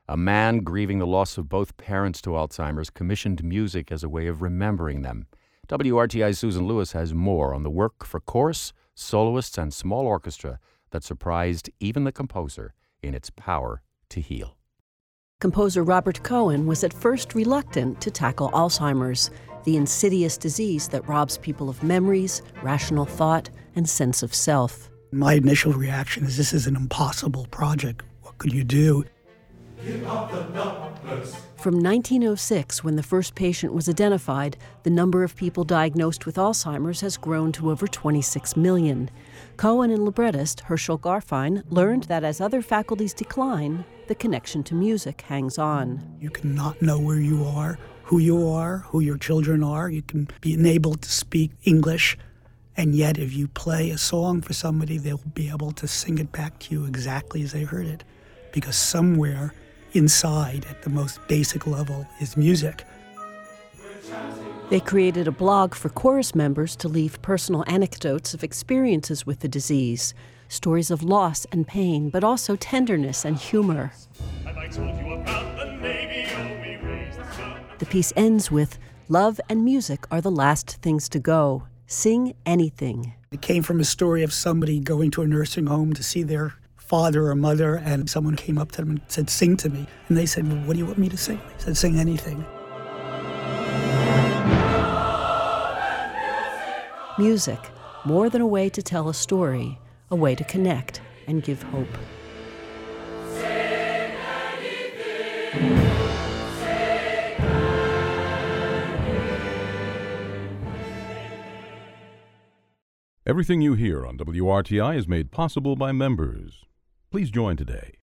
A man grieving the loss of both parents to Alzheimer's commissioned music as a way of remembering them. WRTI's Susan Lewis has more on the work for chorus, soloists, and small orchestra that surprised even the composer in its power to heal. Composer Robert Cohen was at first reluctant to tackle Alzheimer's, the insidious disease that robs people of memories, rational thought, and sense of self. My initial reaction is this is an impossible project. What could you do? Give up the numbers. From 1906, when the first patient was identified, the number of people diagnosed with Alzheimer's has grown to over 26 million. Cohen and librettist Herschel Garfein learned that as other faculties decline, the connection to music hangs on. You cannot know where you are, who your children are. You can be enabled to speak English, and yet if you play a song for somebody, they'll be able to sing it back to you exactly as they heard it, because somewhere inside, at the most basic level, is music. They created a blog for chorus members to leave personal anecdotes of experiences with the disease, stories of loss and pain, but also tenderness and humor. The piece ends with, "Love and music are the last things to go. Sing anything." It came from a story of somebody going to a nursing home to see their father or mother, and someone came up to them and said, "Sing to me." And they said, "Well, what do you want me to sing?" They said, "Sing anything." Music, more than a way to tell a story, a way to connect and give hope. Everything you hear on WRTI is made possible by members. Please join today